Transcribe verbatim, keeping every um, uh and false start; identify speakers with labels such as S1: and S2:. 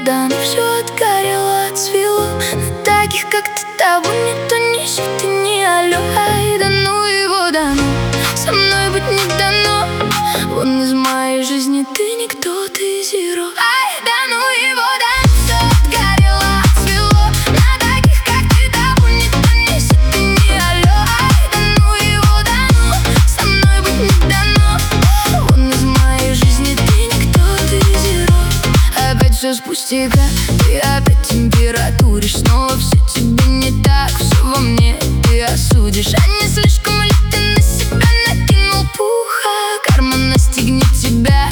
S1: вода, но все отгорело, отцвело. На таких, как ты, того никто не сидит и не алё. Ай, да ну его, да ну, со мной быть не дано. Вон из моей жизни ты никто, ты зеро. Ай, да ну его, да ну, все отгорело, отцвело. На таких, как ты, того никто не сидит и не алё. Ай, да ну его, да ну, со мной быть не дано. Вон из моей жизни ты никто, ты зеро. Опять все с пустяка, ты опять температуришь. Снова все тебе не так, все во мне ты осудишь. А не слишком ли ты на себя накинул пуха? Карма настигнет тебя.